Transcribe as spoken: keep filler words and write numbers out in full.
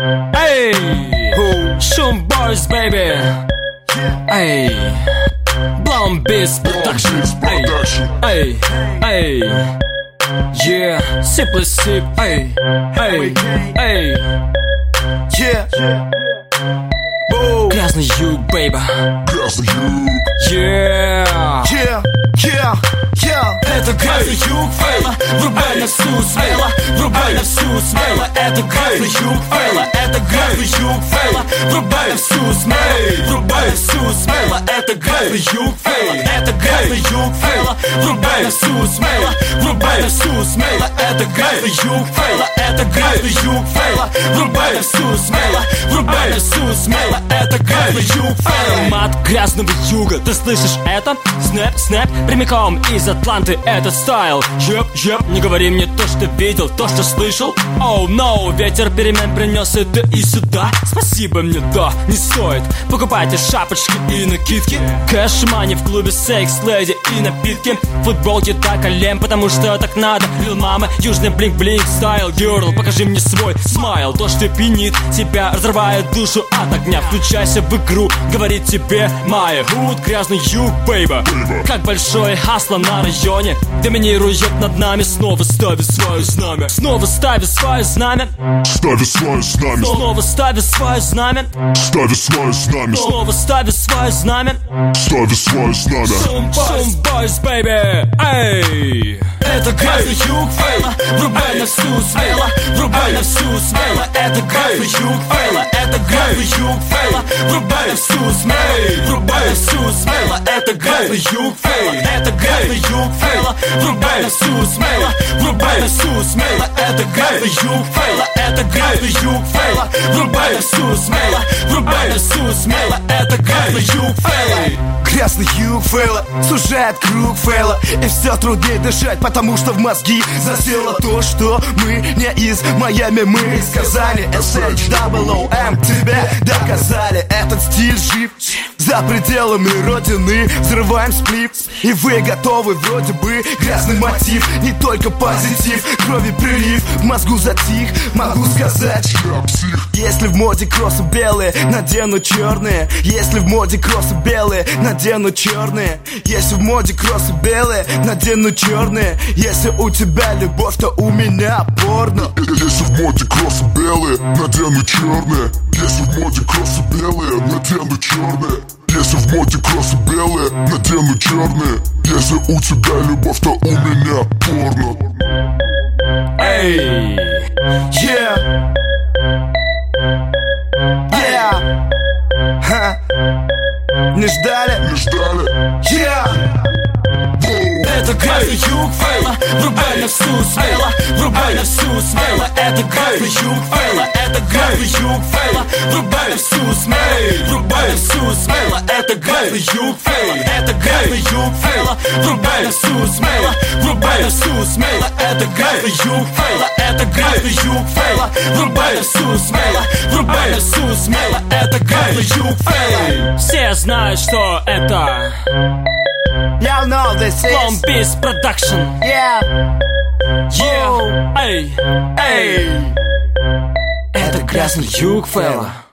Эй, Шум Boys, baby. Эй, Blum Beats Production. Эй, эй, yeah, Simply Sip. Эй, эй, эй, yeah. Грязный юг, baby. Грязный юг. Yeah, Yeah, yeah, yeah. это грязный юг, фейла. Врубай на всю смело, врубай на всю смело. Это грязный юг, фейла. Это грязный юг, фейла. Врубай на всю смело, врубай на всю смело. Это грязный юг, фейла. Это грязный юг, фейла. Врубай на всю смело, врубай на всю смело. Это грязный юг, фейла. Это грязный юг, фейла. Врубай на всю смело, врубай на всю смело. Это грязный юг, фейла. Мат грязного юга, ты слышишь это? Снэп, снэп, прямиком из Атланты этот стайл. Еп, еп, не говори мне то, что видел, то, что слышал. Оу, oh, no, ветер перемен принес это и сюда. Спасибо мне, да, не стоит. Покупайте шапочки и накидки. Кэш-мани в клубе секс-леди и напитки. Футболки так колем, потому что так надо. Лил мама, южный блинк-блинк стайл. Герл, покажи мне свой смайл. То, что пьянит тебя, разрывает душу от огня. Включайся в игру, говорит тебе моя худ. Грязный юг, бейба. Как большое хасло на районе доминирует над нами. Снова ставит свое знамя. Снова ставит свое знамя. Ставит свое знамя. Снова ставит свое знамя. Ставит свое знамя. Снова ставит свое знамя. Ставит свое знамя. Шум Boys, baby. Эй, это грязный юг, фейла. Врубай на всю смело, врубай на всю смело. Это грязный юг, фейла. Это грязный юг, фейла. Врубай на всю смело, врубай на всю смело. Это грязный юг, фейла. Это грязный юг, фейла. Врубай на всю смело, врубай на всю смело. Это грязный юг, фейла. Это грязный юг, фейла. Врубай на всю смело, врубай на всю смело. Это грязный юг, фейла. Грязный юг, фейла, сужает круг, фейла. И все труднее дышать, потому что в мозги засело то, что мы не из Майами, мы из Казани. эс эйч дабл о эм тебе доказали, этот стиль жив за пределами родины. Взрываем сплип, и вы готовы, вроде бы грязный мотив. Не только позитив, крови прилив, в мозгу затих. Могу сказать, я псих. Если в моде кроссы белые, надену черные. Если в моде кроссы белые, надену черные. Если в моде кроссы белые, надену черные. Если у тебя любовь, то у меня порно. Если в моде кроссы белые, надену черные. Если в моде кроссы белые, надену черные. Если в моде кроссы белые, надену черные. Если у тебя любовь, то у меня порно. Эй, Yeah, yeah, ха. Не ждали? Не ждали? Yeah. это грязный юг, фейла. Врубай на всю смело, врубай на всю смело. Это грязный юг, фейла. Это грязный юг, фейла. Врубай на всю смело, врубай на всю смело. Это грязный юг, фейла. Это грязный юг, фейла. Врубай на всю смело, врубай на всю смело. Это грязный юг, фейла. Это грязный юг, фейла. Врубай на всю смело, врубай на всю смело. Это грязный юг, фейла. Все знают, что это Y'all know this is Blum Beats Production. Yeah, Yeah, эй, эй. Это грязный юг, фейла.